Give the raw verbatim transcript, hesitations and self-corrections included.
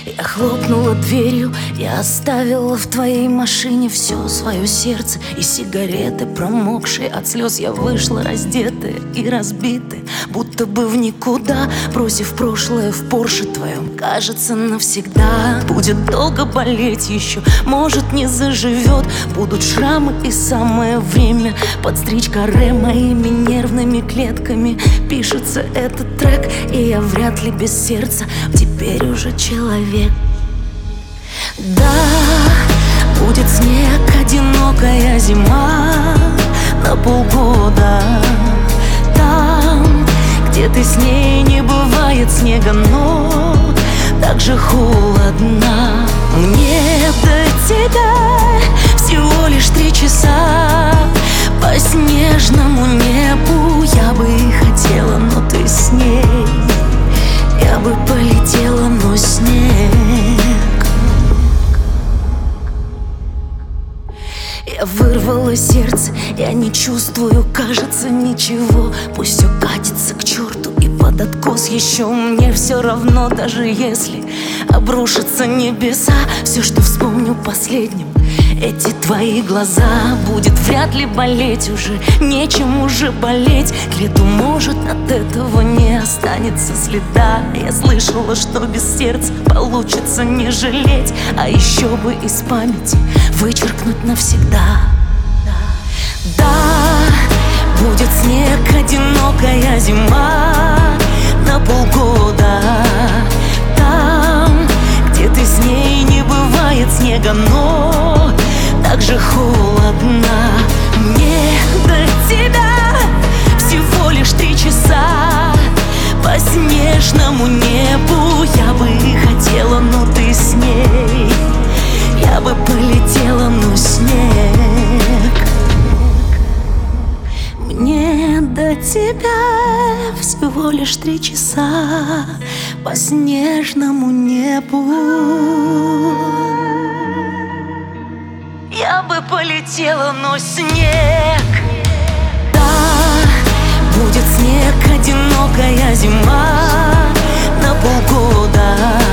Я хлопнула дверью, я оставила в твоей машине все свое сердце и сигареты, промокшие от слез. Я вышла раздетая и разбитая, будто бы в никуда, бросив прошлое в Порше твоем. Кажется, навсегда будет долго болеть еще, может, не заживет. Будут шрамы и самое время подстричь каре моими нервными клетками. Пишется этот трек, и я вряд ли без сердца теперь уже человек. Да, будет снег, одинокая зима на полгода. Там, где ты с ней, не бывает снега, но так же холодно. Мне до тебя всего лишь три часа по снежному небу. Я бы и хотела, но ты с ней. Я бы полетела, но снег. Я вырвала сердце, я не чувствую, кажется, ничего. Пусть все катится к черту и под откос. Еще мне все равно, даже если обрушатся небеса. Все, что вспомню последним, эти твои глаза. Будет вряд ли болеть уже, нечем уже болеть. К лету, может, от этого не останется следа. Я слышала, что без сердца получится не жалеть, а еще бы из памяти вычеркнуть навсегда. Да, будет снег, одинокая зима на полгода. Там, где ты с ней, не бывает снега, но так же холодно. Мне до тебя всего лишь три часа по снежному небу. Я бы и хотела, но ты с ней. Я бы полетела, но снег. Мне до тебя всего лишь три часа по снежному небу. Я бы полетела, но снег. Да, будет снег, одинокая зима на полгода.